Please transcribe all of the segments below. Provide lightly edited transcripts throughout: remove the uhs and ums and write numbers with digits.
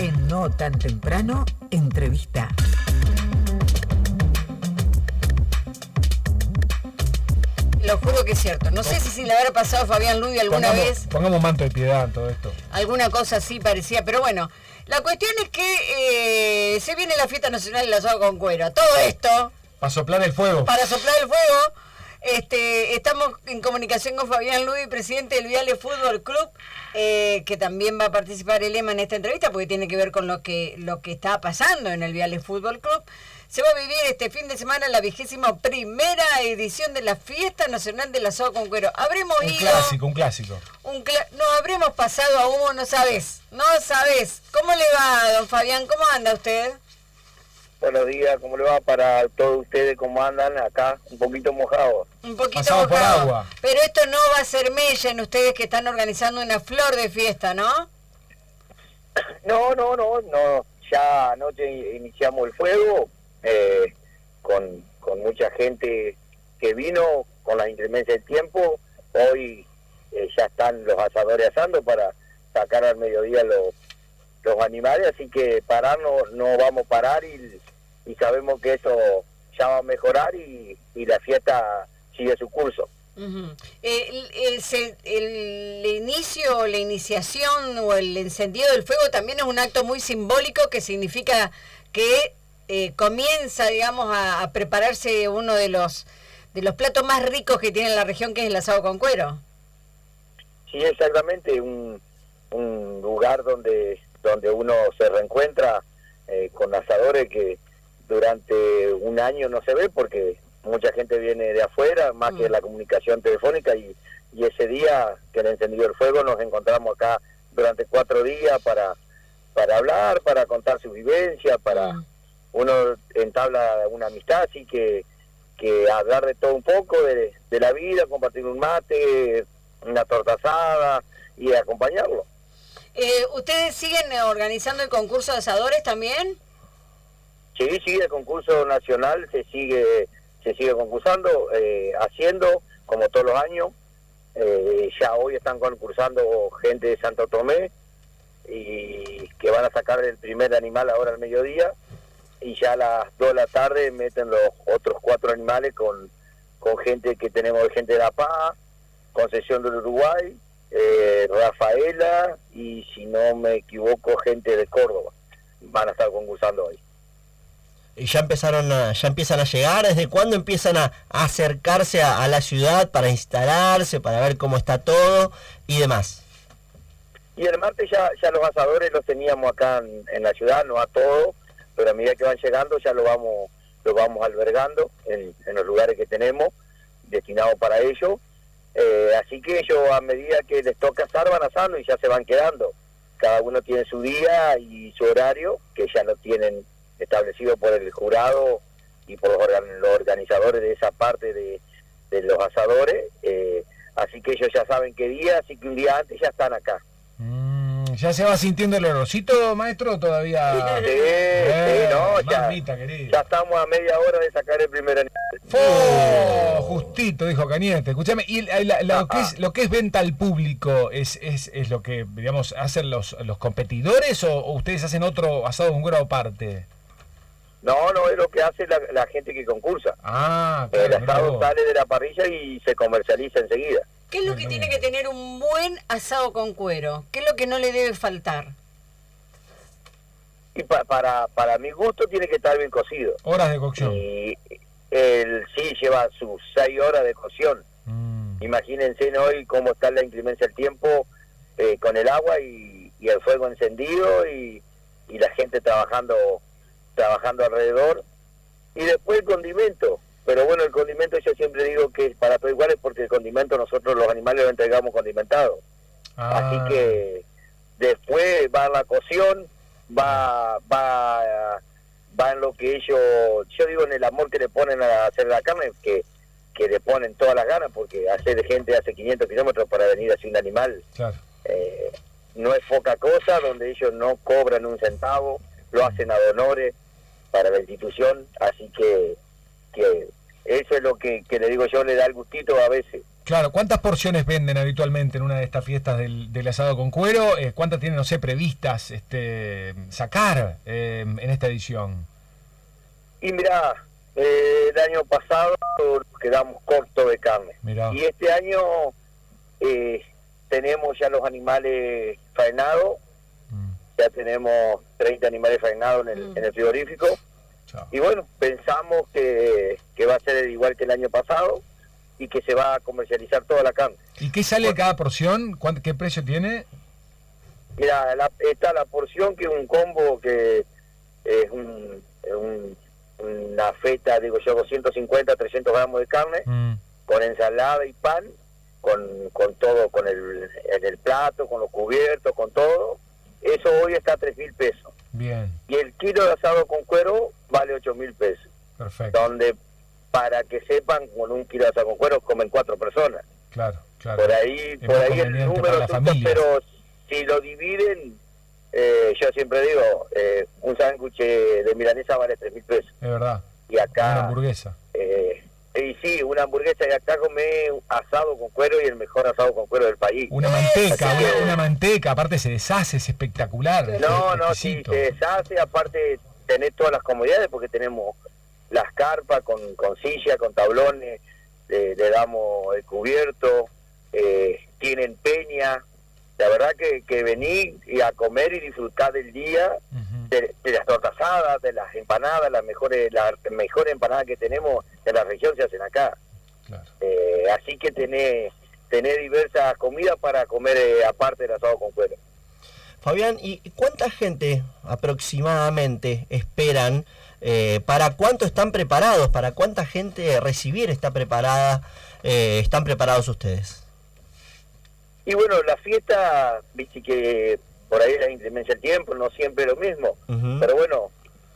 En No Tan Temprano, entrevista. Lo juro que es cierto. No sé si le habrá pasado a Fabián Lubi alguna vez. Pongamos manto de piedad en todo esto. Alguna cosa así parecía, pero bueno. La cuestión es que se viene la fiesta nacional del asado con cuero. Todo esto... Para soplar el fuego. Para soplar el fuego. Estamos en comunicación con Fabián Lubi, presidente del Viale Fútbol Club, que también va a participar el EMA en esta entrevista porque tiene que ver con lo que está pasando en el Viale Fútbol Club. Se va a vivir este fin de semana la 21ª edición de la Fiesta Nacional del Asado con Cuero. Habremos ido... Un clásico. Nos habremos pasado a humo, no sabés. ¿Cómo le va, don Fabián? ¿Cómo anda usted? Buenos días, ¿cómo le va para todos ustedes? ¿Cómo andan? Acá un poquito mojados. Un poquito pasado mojado. Por agua. Pero esto no va a ser mella en ustedes que están organizando una flor de fiesta, ¿no? No. Ya anoche iniciamos el fuego con mucha gente que vino con la inclemencia del tiempo. Hoy ya están los asadores asando para sacar al mediodía los animales, así que pararnos no vamos a parar y sabemos que eso ya va a mejorar y la fiesta sigue su curso. Uh-huh. El inicio, la iniciación o el encendido del fuego también es un acto muy simbólico que significa que comienza, digamos, a prepararse uno de los platos más ricos que tiene la región, que es el asado con cuero. Sí, exactamente, un lugar donde uno se reencuentra con asadores que durante un año no se ve porque mucha gente viene de afuera, más que la comunicación telefónica, y ese día que le encendió el fuego nos encontramos acá durante 4 días para hablar, para contar su vivencia, para uno entabla una amistad, así que hablar de todo un poco, de la vida, compartir un mate, una torta asada y acompañarlo. ¿Ustedes siguen organizando el concurso de asadores también? Sí, el concurso nacional se sigue concursando, haciendo como todos los años. Ya hoy están concursando gente de Santo Tomé y que van a sacar el primer animal ahora al mediodía, y ya a las 2 de la tarde meten los otros 4 animales con gente que tenemos, gente de La Paz, Concesión del Uruguay, Rafaela y, si no me equivoco, gente de Córdoba. Van a estar concursando hoy. ¿Y ya empiezan a llegar? ¿Desde cuándo empiezan a acercarse a la ciudad para instalarse, para ver cómo está todo y demás? Y el martes ya los asadores los teníamos acá en la ciudad, no a todos, pero a medida que van llegando ya lo vamos albergando en los lugares que tenemos destinados para ellos. Así que ellos, a medida que les toca asar, van asando y ya se van quedando. Cada uno tiene su día y su horario, que ya lo tienen establecido por el jurado y por los organizadores de esa parte de los asadores. Así que ellos ya saben qué día, así que un día antes ya están acá. ¿Ya se va sintiendo el olorcito, maestro, todavía? Sí, no, ya estamos a media hora de sacar el primer animal. Justito, dijo Cañete. Escúchame, y lo que es venta al público, ¿es lo que, digamos, hacen los competidores o ustedes hacen otro asado con cuero aparte? No, es lo que hace la gente que concursa. Claro, el asado sale de la parrilla y se comercializa enseguida. ¿Qué es lo que tiene que tener un buen asado con cuero? ¿Qué es lo que no le debe faltar? Y para mi gusto tiene que estar bien cocido. Horas de cocción. Y sí lleva sus 6 horas de cocción. Imagínense hoy cómo está la inclemencia del tiempo, con el agua y el fuego encendido y la gente trabajando alrededor. Y después el condimento. Pero bueno, el condimento yo siempre digo que es para todos iguales, porque el condimento nosotros los animales lo entregamos condimentado. Así que después va la cocción, va en lo que yo digo, en el amor que le ponen a hacer la carne, que le ponen todas las ganas, porque hacer gente hace 500 kilómetros para venir a hacer un animal, claro. No es poca cosa, donde ellos no cobran un centavo, lo hacen ad honores para la institución, así que eso es lo que le digo yo, le da el gustito a veces Claro, ¿cuántas porciones venden habitualmente en una de estas fiestas del asado con cuero? ¿Cuántas tienen, no sé, previstas sacar en esta edición? Y mirá, el año pasado quedamos cortos de carne. Mirá. Y este año tenemos ya los animales faenados. Ya tenemos 30 animales faenados en el frigorífico. Chao. Y bueno, pensamos que va a ser igual que el año pasado y que se va a comercializar toda la carne. ¿Y qué sale cada porción? ¿Qué precio tiene? Mira, está la porción, que es un combo que es una feta, digo yo, 250, 300 gramos de carne, con ensalada y pan, con todo, en el plato, con los cubiertos, con todo. Eso hoy está a 3.000 pesos. Bien. Y el kilo de asado con cuero vale 8.000 pesos. Perfecto. Donde, para que sepan, con un kilo de asado con cuero comen 4 personas. Claro, claro. Por ahí Es más el conveniente número para las resulta, familias. pero si lo dividen, yo siempre digo, un sándwich de milanesa vale 3.000 pesos. Es verdad. Y acá... Una hamburguesa. Y sí, una hamburguesa, y acá comé asado con cuero, y el mejor asado con cuero del país. Una manteca, Así que- una manteca, aparte se deshace, es espectacular. No, es sí, exquisito. se deshace, aparte tenés todas las comodidades, porque tenemos las carpas con silla, con tablones, le damos el cubierto, tienen peña. La verdad que vení y a comer y disfrutar del día, Ujú. de las tortas asadas, de las empanadas, las mejores empanadas que tenemos en la región se hacen acá. Claro. Así que tenés diversas comidas para comer, aparte del asado con cuero. Fabián, ¿y cuánta gente aproximadamente esperan? ¿Para cuánto están preparados? ¿Para cuánta gente recibir está preparada? ¿Están preparados ustedes? Y bueno, la fiesta, viste que por ahí la inclemencia del tiempo, no siempre lo mismo. Ujú. Pero bueno,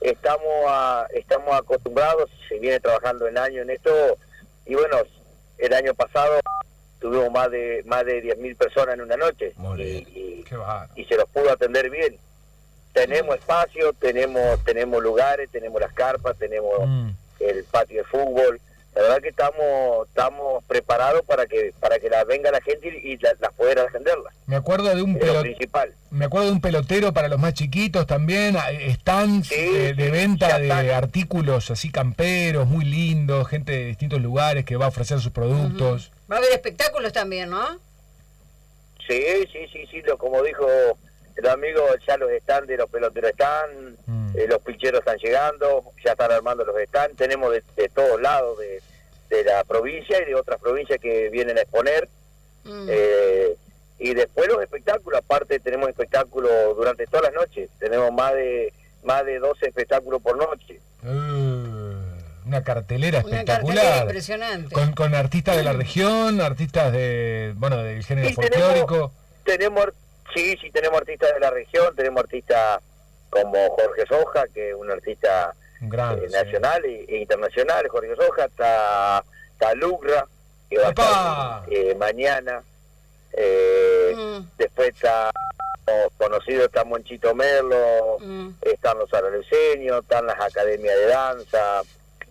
estamos acostumbrados, se viene trabajando en años en esto. Y bueno, el año pasado tuvimos más de 10.000 personas en una noche. Muy bien. Qué bárbaro. Y se los pudo atender bien. Tenemos espacio, tenemos lugares, tenemos las carpas, tenemos el patio de fútbol. La verdad que estamos preparados para que venga la gente y las poder atenderla. Me acuerdo de Es lo principal. Me acuerdo de un pelotero para los más chiquitos también, stands Sí, de venta ya de están. artículos así camperos, muy lindos, gente de distintos lugares que va a ofrecer sus productos. Va a haber espectáculos también, ¿no? Sí, como dijo el amigo, ya los stands de los peloteros están, los picheros están llegando, ya están armando los stands, tenemos de todos lados de la provincia y de otras provincias que vienen a exponer. Y después los espectáculos, aparte tenemos espectáculos durante todas las noches, tenemos más de 12 espectáculos por noche. Una cartelera Una espectacular. cartelera impresionante. Con artistas de la región, artistas del género Sí, folclórico. tenemos artistas de la región, tenemos artistas como Jorge Soja, que es un artista Un gran nacional e internacional. Jorge Soja, está Lucra, que va a ¡Epa! estar mañana. Después está conocido, está Monchito Merlo, están los araleseños, están las academias de danza,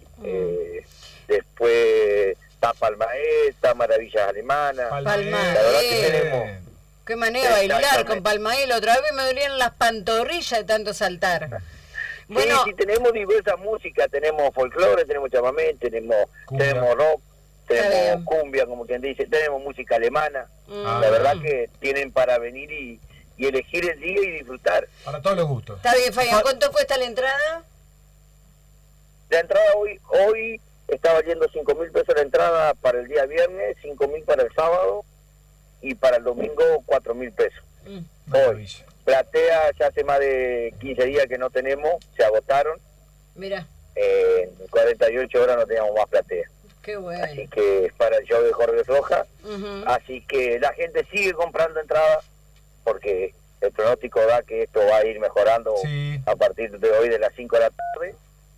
después está Palmaé, está Maravillas Alemanas. Palmaé. La verdad que tenemos... Qué manera de bailar Exactamente. con Palmael. Otra vez me dolían las pantorrillas de tanto saltar. Bueno, Sí, tenemos diversas músicas, tenemos folclore, tenemos chamamé, tenemos Cumbia. rock, Está tenemos bien. cumbia, como quien dice, tenemos música alemana. Ah. La verdad que tienen para venir y elegir el día y disfrutar. Para todos los gustos. está bien, Fabián. ¿Cuánto cuesta la entrada? La entrada hoy está valiendo 5.000 pesos la entrada para el día viernes, 5.000 para el sábado y para el domingo 4.000 pesos. Maravilla. Platea ya hace más de 15 días que no tenemos, se agotaron. Mira, En 48 horas no teníamos más platea. qué bueno. Así que es para el show de Jorge Roja. Ujú. Así que la gente sigue comprando entradas porque el pronóstico da que esto va a ir mejorando Sí. a partir de hoy de las 5 de la tarde.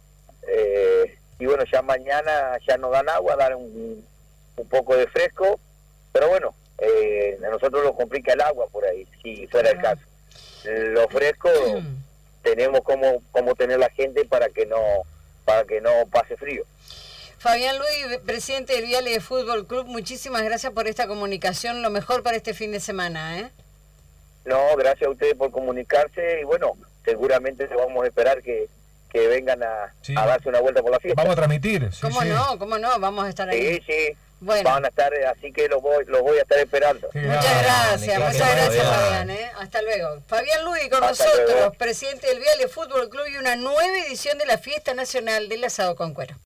Y bueno, ya mañana ya nos dan agua, dan un poco de fresco, pero bueno, a nosotros nos complica el agua por ahí, si fuera el caso. Lo fresco tenemos como tener la gente para que no pase frío. Fabián Luis, presidente del Viale Fútbol Club, muchísimas gracias por esta comunicación, lo mejor para este fin de semana, ¿eh? No, gracias a ustedes por comunicarse y bueno, seguramente vamos a esperar que vengan a darse una vuelta por la fiesta. Vamos a transmitir. Sí, ¿Cómo no? Vamos a estar ahí. Sí. Bueno. Van a estar, así que los voy a estar esperando. Muchas gracias, Fabián. Hasta luego. Fabián Luis con nosotros, presidente del Viale Fútbol Club y una nueva edición de la Fiesta Nacional del Asado con Cuero.